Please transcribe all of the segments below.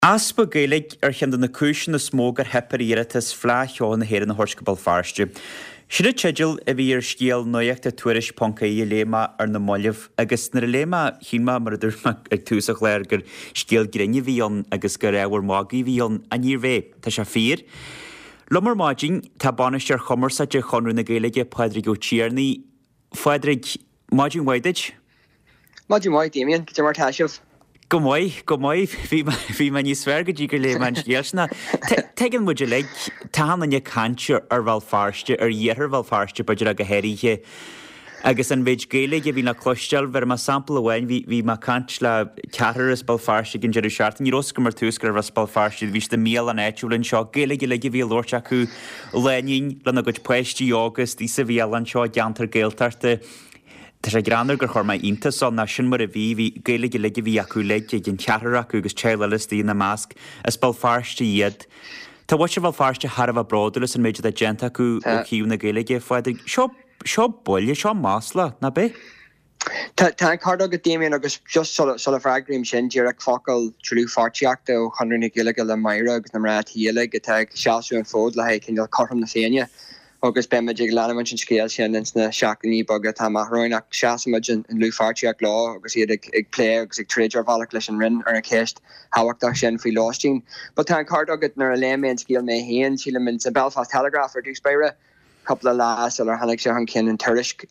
Aspa Gaelig chéan na cúsin na smógar heparíiritas fleáán na héir na thurscabal farste. Siad teidir a bhí ar scéal nuocht a tuairis Poncaí léma ar na molleh agus na léma chinma mar idir ag túsach léir gur scéal grinne bhíon agus gur éhar mágaí bhíon a níor bhéh tá se fír. Lumar máiding tá banistear chumarsa de chunú na Gaeilge Pádraig Ó Tierney. Pádraig, máiding waidid? Máiding waid, Damien, go mar taisih. Go mai, bhí man ní sverga dí gur le man scialsna. Tegan muidir le tána ne cantir ar bhil farste, ar dhéar bhil farste beidir a go héirithe. Agus an bhéid Gaeilge bhí na cloisteal ver ma sampla bhain bhí ma cant le ceathar is bal farste gin jeú seart. Ní rosca mar túscar bhas bal farste, bhís de míal an éitiúlann seo Gaeilge le bhí lorte acu lenin lena go poisttí August í sa bhíal an seo deantar Gaeltarte. Tá sé granar gur chur mai iontas son na sin mar a bhí Gaeilge le bhí acu leide gin ceathar acu agus teilelistí na másc is bal farste iad. Tá bhaid se bhil farste Harbh brodalas an méidir a genta acu ó ciú na Gaeilge Pádraig. Seo bolle, seo másla, na be? Tá cardá go Damien agus just sola fragrim sin díar ag focail trú fartiíachta ó chunú na Gaeilge le maire agus na mrá híile go teag seaú an fód le cin chom na féine. Agus bemaidir leman sin scéal sin ins na seacaní bagad tá maithróinach seaamaid in lú fartiíach lá agus iad ag plé agus ag tréidir bhach leis an rinn ar a céist hahachtach sin faoi láistín. Ba tá cardá go nar a léméon scéal mé héan síle min sa Belfast Telegraph ar dúspéire couple las ar hannig se han kin an tuisk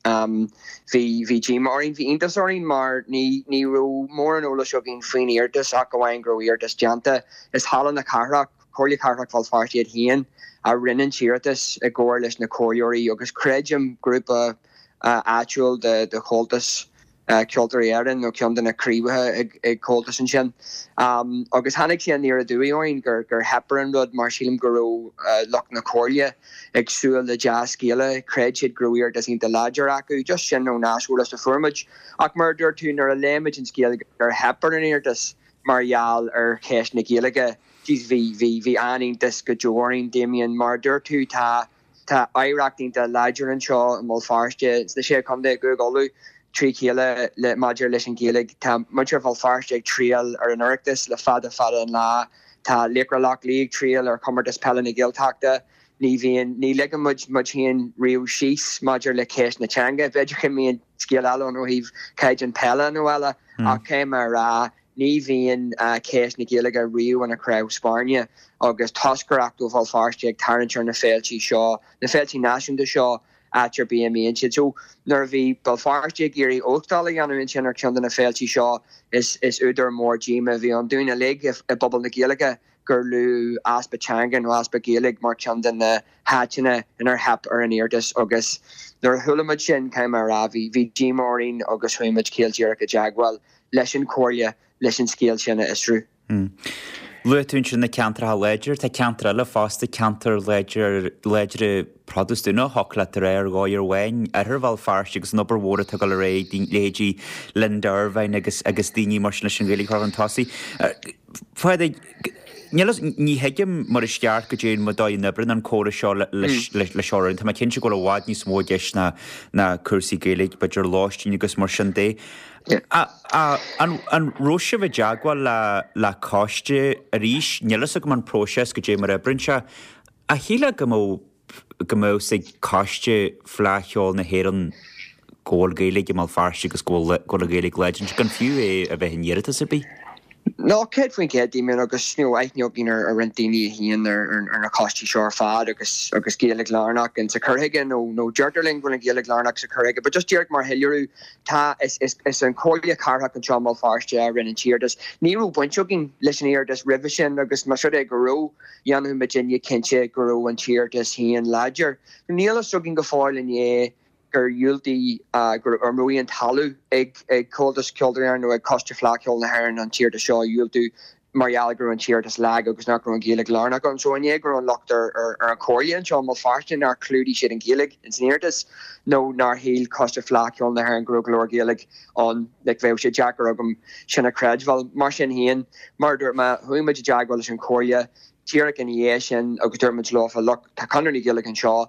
vi Gmarin vi intasorin mar ni ro mór an óla seo gin faoin irtas a gohain gro irtas janta is hallan na carach choirla carach fal fartiad hían a rinne tíirtas a ggóir leis na choirí agus crejum grúpa actual de chotas ceoltar éan nó cean na críbethe ag coltas an sin. Agus hannig sé níar a dúíoin gur heparan rud mar sílim goró loch na choirle ag súil le jazz scéile, creid siad groíir des ínta láidir acu, just sin nó náisiúil as na formid. Ach mar dúir tú nar a léimiid an scéile gur heparan irtas margheall ar chéis na Gaeilge. Dís hí aíntas go dúirín Damien mar dúir tú tá éireachtaínta láidir an seo an mó farste, is na sé chum de go golú trí chéile le maidir leis an Gaeilge tá muidir bhil farste ag tríal ar an oireachtas le fada an lá tá licralach líag tríal ar cumartas pella na Gaeltachta ní le mud híon riú síos maidir le céis na teanga beidir chumíon scéal eile nó híh céid an pella nó eile ach céim ar ní bhíon céis na Gaeilge riú an a crowd Spáine agus toscarachú bhil farste ag tarantir na féiltí seo na féiltí náisiúnta seo at your BME and shit. So nervy Belfarste Giri Oakdale an sin ar cean na féiltí seo is úidir mór Gma bhí an dúna lig if a bubble na Gaeilge gur lú aspa changan ó aspa Gaelig mar cean na háitina in ar hep ar an irtas agus nar thulamid sin caiim mar bhí Gma orín agus chuimiid céiltíar a jaagwal leis an choirle leis an scéal sinna isrú. Luún sin na ceantar léidir, tá ceantar le fásta ceantar léidir produstúna hola ar réir gáir bhain ar bhil farste agus nobar mhóra tu go le ré léidí lindarbhain agus daoine mar sin Gaeilge chu an tosaí. Ní heigim mar is steart go dtéon mo dáid nibrin an córa seo le seorann, Tá cin se go bhád ní smó deis na cursaí Gaeilge beidir láistín agus mar sin dé. An roise bheith deagháil le cáiste a ríis nelas go man próses go dé mar ebrinse a híle go mó sa cáiste fleáil na héan ggóil Gaeilge mal farste agus go le Gaeilge legend gan fiú a bheith hinnéirita sa bí? No, céad faoin céad Damien agus aithneog bín ar rentdaoine híon ar na cáistí seo ar fad agus Gaeilge lárnach an sa curthaige nó deirtarling bhfuil an Gaeilge lárnach sa curthaige, but just dearg mar heilearú tá is an choirle carthaach an seomál farste a rinne tíirtas. Níú buintseogin leis an irtas ribh sin agus mar siúd goró dhéanú Virginia cinse goró an tíirtas híon láidir. Níl sugin go fáil in gur dúiltaí gur ar mí an talú ag coltas ceoltar nó ag coiste flaceol na hairann an tíirta seo dúiltú margheall gur an tíirtas lag agus nach gur an Gaeilge lárnach an so gur an lochtar ar an choirleán seo má farste ar clúdaí siad an Gaeilge in snéirtas nó nar híl coiste flaceol na hairann gur glór Gaeilge an le bheith sé Jackar agam sinna creidhil mar sin híon mar dúirt ma thuimiid deagháil leis an choirle tíirech in sin agus dúirmid láfa tá chunar na Gaeilge an seo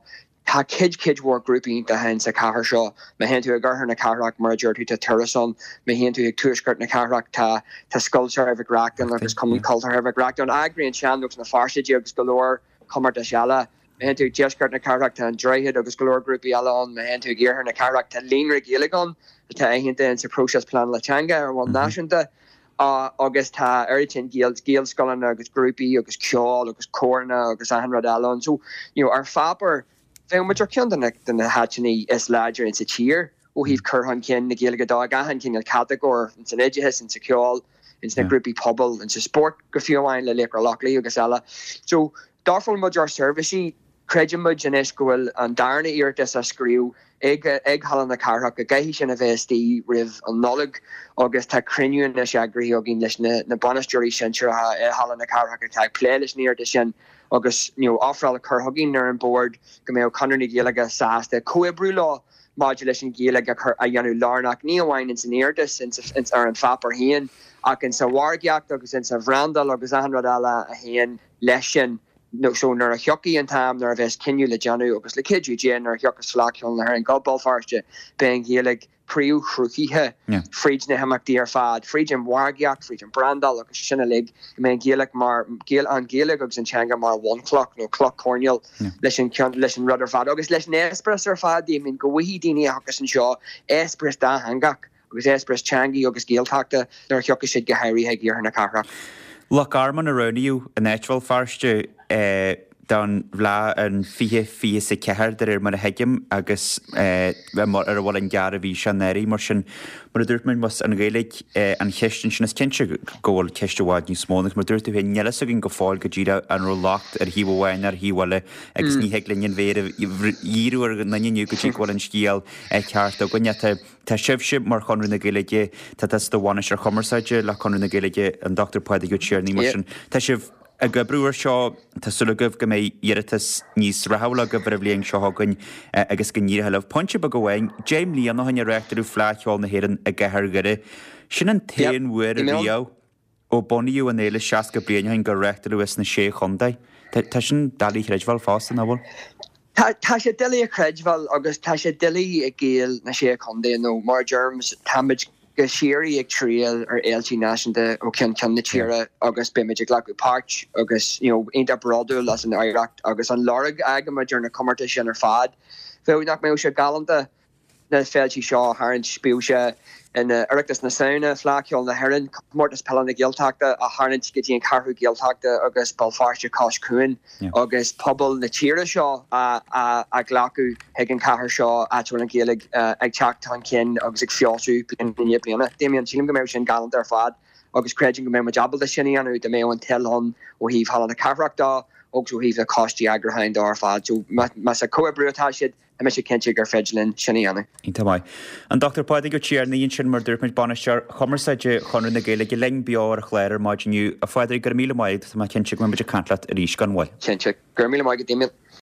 tá kid war grouping the hen sa car show me hen to a gar na carrack merger to Turson me hen to a tourskirt na carrack ta sculpture of a crack and there's coming culture of a crack on agri and chan looks na farsa jigs galore kommer to shala me hen to jesskirt na carrack and dryhead agus galore group yellow on me hen to gear her na carrack to lean gilligan ta hen to in process plan la changa or one nation August ha Eritin Gale Scullen agus groupie agus Kjol agus Corna agus Ahan Alon so our fapper very much den na hatchni is larger in cheer o hif Curhan kin na Gaelic dog ahan kin a categor in Sanegis in Kjol in na groupie pobble in sport gofiwine le leker Lockley agus alla so darful mujar servicey Crejimud and Esquil and Darna Irtis a screw egg hall na carhack a gaihi sin a vesti riv an nolig agus ta crinion na shagri ogin na bonus jury shentra hall na carhack attack playlist near edition agus offer cur hugging ner on board go Conor Gilaga sas the coebrulo modulation Gilaga a yanu larnak neowine in Irtis since Aaron Fapper hen akin sa wargiak agus in sa vrandal agus ahanradala a hen leshin no so nar a hockey and time nar ves kinu le janu agus le kid gen nar hockey slack on her and gobal farste being Gaelic priu chrukihe fridge na hamak dear fad fridge and wargiak fridge and brandal agus shinalig men Gaelic mar Gael an Gaelic agus in changa mar 1 clock no clock corneal listen rudder fad agus listen espresso fad I mean go wi dini hockey and shaw espresso da hangak agus espresso changi agus Gael takta nar hockey should get Harry heg year na carra Look, Arman around you, a natural first down Vla and Fie se Keher, there mar a hegim, agus mar a wall and Garavi Shaneri, Marshan, Murderman was an Gaelic and Heston as Kencher goal, Kestawad, New Smallness, Murder when Yelasagin go fall, Gajida, and Rollocked, and he will winer, he will ex ni Heglin and Vere, Yiru or Nanian Yukichik, and Skiel, Ekhart, Gunyata. Ta shivship mar Conor na Gaelige ta tas the one is commerce la Conor na Gaelige and Dr. Paddy good share ni motion ta shiv a gabruer shaw ta sulugov game yeritas nís rahawla gabrevling shaw hagun agus gannir half punch ba going James Lee no hanya rector flash all na herin a gahar gare shinan tain were rio o boniu and ele shaska brain hin go rector wis na she Hyundai ta shin dali hrejval fast na wol Tá sé dili a Crejval agus tá sé dili a Gael na sé Hyundai no mar germs tamage go siri ag trial ar LG Nation de o can na tira agus bimage like parch agus ainda brodu las an Iraq agus an Lorg agama during a competition or fad fe nak me se galanta na felchi shaw haran spiuse in Erictus na sauna flakol na heron mortis pellan na giltakta a harnan skiti and carhu giltakta agus Belfast Kosh Kuin agus pobble na tira shaw a glaku hegen kahar shaw atwin Gaelig ag chaktan kin agus ag fiosu in Nibliana Damian Chilum American galant ar fad agus crediting go me jabal the shinianu de me on tell on o heave hall na carrack da agus o heave a costi agrahind ar fad so mas a coebrutashid a me kenchig ar fedlin shinianu Intamai and Dr. Paddy go cheer na yin murder mit banishar commerce Conor na Gaelige leng bior chléir margin you a father gurmila maid ma kenchig me cantlat a rísh gan wai kenchig gurmila maid Damian